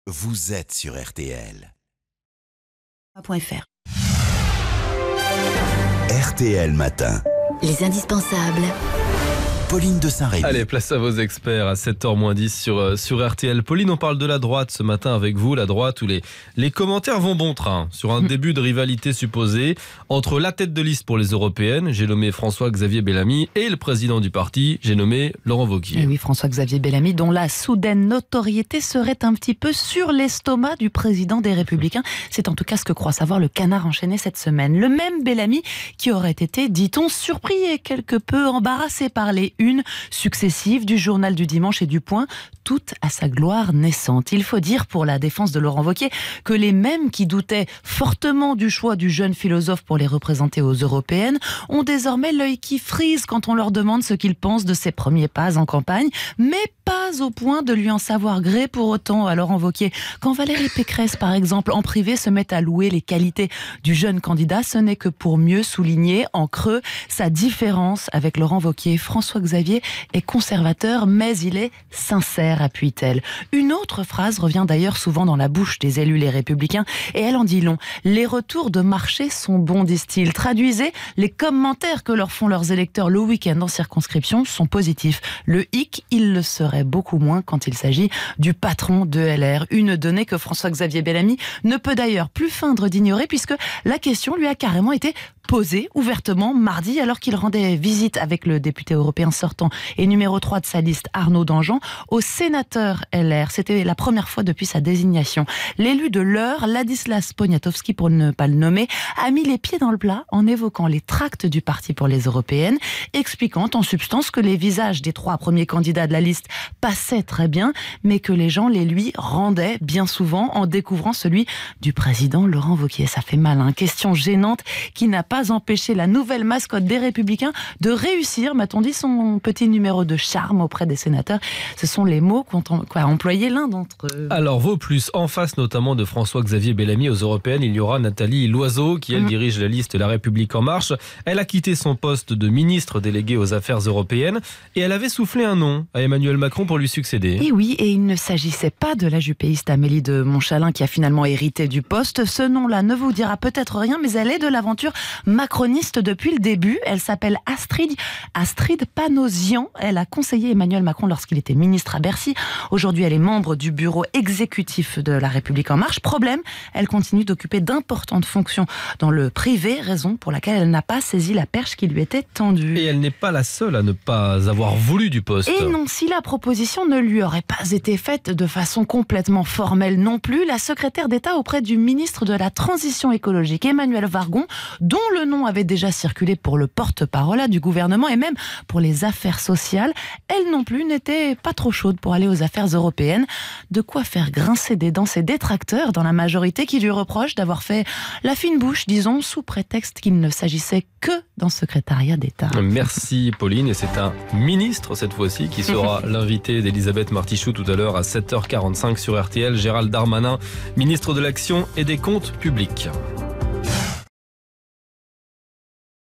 vous êtes sur RTL. .fr. RTL Matin. Les indispensables. Pauline de Saint-Rémy. Allez, place à vos experts à 7h-10 sur RTL. Pauline, on parle de la droite ce matin avec vous, la droite où les commentaires vont bon train sur un début de rivalité supposée entre la tête de liste pour les européennes, j'ai nommé François-Xavier Bellamy, et le président du parti, j'ai nommé Laurent Wauquiez. Et oui, François-Xavier Bellamy, dont la soudaine notoriété serait un petit peu sur l'estomac du président des Républicains. C'est en tout cas ce que croit savoir le Canard enchaîné cette semaine. Le même Bellamy qui aurait été, dit-on, surpris et quelque peu embarrassé par les unes successives du journal du Dimanche et du Point, toutes à sa gloire naissante. Il faut dire, pour la défense de Laurent Wauquiez, que les mêmes qui doutaient fortement du choix du jeune philosophe pour les représenter aux européennes ont désormais l'œil qui frise quand on leur demande ce qu'ils pensent de ses premiers pas en campagne, mais pas au point de lui en savoir gré pour autant à Laurent Wauquiez. Quand Valérie Pécresse, par exemple, en privé, se met à louer les qualités du jeune candidat, ce n'est que pour mieux souligner en creux sa différence avec Laurent Wauquiez. François-Xavier est conservateur, mais il est sincère, appuie-t-elle. Une autre phrase revient d'ailleurs souvent dans la bouche des élus les Républicains, et elle en dit long. Les retours de marché sont bons, disent-ils. Traduisez, les commentaires que leur font leurs électeurs le week-end en circonscription sont positifs. Le hic, il le serait beaucoup moins quand il s'agit du patron de LR. Une donnée que François-Xavier Bellamy ne peut d'ailleurs plus feindre d'ignorer, puisque la question lui a carrément été posée ouvertement mardi alors qu'il rendait visite avec le député européen sortant et numéro 3 de sa liste, Arnaud Danjean, au sénateur LR. C'était la première fois depuis sa désignation. L'élu de l'Eure, Ladislas Poniatowski pour ne pas le nommer, a mis les pieds dans le plat en évoquant les tracts du parti pour les européennes, expliquant en substance que les visages des 3 premiers candidats de la liste passaient très bien, mais que les gens les lui rendaient bien souvent en découvrant celui du président Laurent Wauquiez. Ça fait mal, hein. Question gênante qui n'a pas empêché la nouvelle mascotte des Républicains de réussir, m'a-t-on dit, son petit numéro de charme auprès des sénateurs. Ce sont les mots qu'a employé l'un d'entre eux. Alors, vos plus, en face notamment de François-Xavier Bellamy aux européennes, il y aura Nathalie Loiseau, qui elle dirige la liste La République En Marche. Elle a quitté son poste de ministre délégué aux affaires européennes et elle avait soufflé un nom à Emmanuel Macron pour lui succéder. Et oui, et il ne s'agissait pas de la jupéiste Amélie de Montchalin qui a finalement hérité du poste. Ce nom-là ne vous dira peut-être rien, mais elle est de l'aventure macroniste depuis le début. Elle s'appelle Astrid Panosyan. Elle a conseillé Emmanuel Macron lorsqu'il était ministre à Bercy. Aujourd'hui, elle est membre du bureau exécutif de La République En Marche. Problème, elle continue d'occuper d'importantes fonctions dans le privé, raison pour laquelle elle n'a pas saisi la perche qui lui était tendue. Et elle n'est pas la seule à ne pas avoir voulu du poste. Et non, si la proposition ne lui aurait pas été faite de façon complètement formelle non plus, la secrétaire d'État auprès du ministre de la Transition écologique, Emmanuel Wargon, dont le nom avait déjà circulé pour le porte-parole du gouvernement et même pour les affaires sociales, elle non plus n'était pas trop chaude pour aller aux affaires européennes. De quoi faire grincer des dents ses détracteurs dans la majorité qui lui reprochent d'avoir fait la fine bouche, disons, sous prétexte qu'il ne s'agissait que d'un secrétariat d'État. Merci Pauline, et c'est un ministre cette fois-ci qui sera l'invité d'Elisabeth Martichoux tout à l'heure à 7h45 sur RTL, Gérald Darmanin, ministre de l'Action et des Comptes Publics.